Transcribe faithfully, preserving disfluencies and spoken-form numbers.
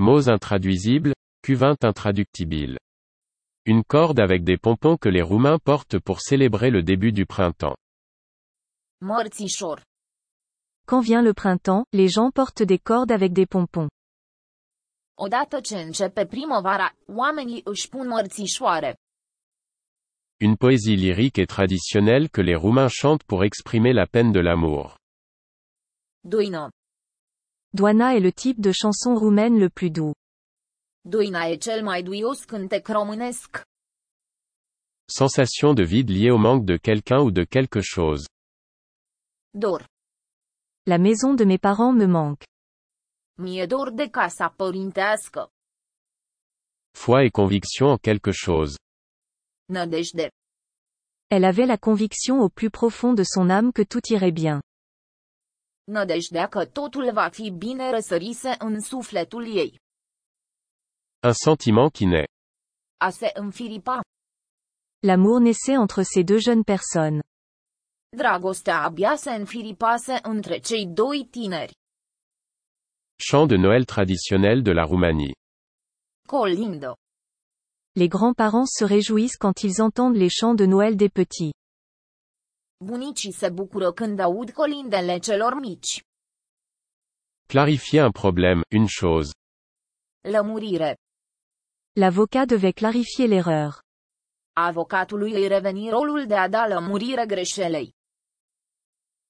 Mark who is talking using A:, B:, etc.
A: Mots intraduisibles, cuvinte intraductible. Une corde avec des pompons que les Roumains portent pour célébrer le début du printemps.
B: Mărțișor.
C: Quand vient le printemps, les gens portent des cordes avec des pompons.
B: Odată ce începe primăvara, oamenii își pun mărțișoare.
A: Une poésie lyrique et traditionnelle que les Roumains chantent pour exprimer la peine de l'amour.
B: Duină.
C: Doina est le type de chanson roumaine le plus doux.
B: Duina e cel mai duios cântec românesc.
A: Sensation de vide liée au manque de quelqu'un ou de quelque chose.
B: Dor.
C: La maison de mes parents me manque.
B: Mi-e dor de casa părintească.
A: Foi et conviction en quelque chose.
B: Nădejde.
C: Elle avait la conviction au plus profond de son âme que tout irait bien.
B: Nădejdea că totul va fi bine răsărise în sufletul ei.
A: Un sentiment qui naît.
B: A se înfiripa.
C: L'amour naissait entre ces deux jeunes personnes.
B: Dragostea abia se înfiripase între cei doi tineri.
A: Chant de Noël traditionnel de la Roumanie.
B: Colindă.
C: Les grands-parents se réjouissent quand ils entendent les chants de Noël des petits.
B: Bunicii se bucură când aud colindele celor mici.
A: Clarifier un problème, une chose.
B: Lămurire.
C: L'avocat devait clarifier l'erreur.
B: Avocatului îi reveni rolul de a da lămurire greșelei.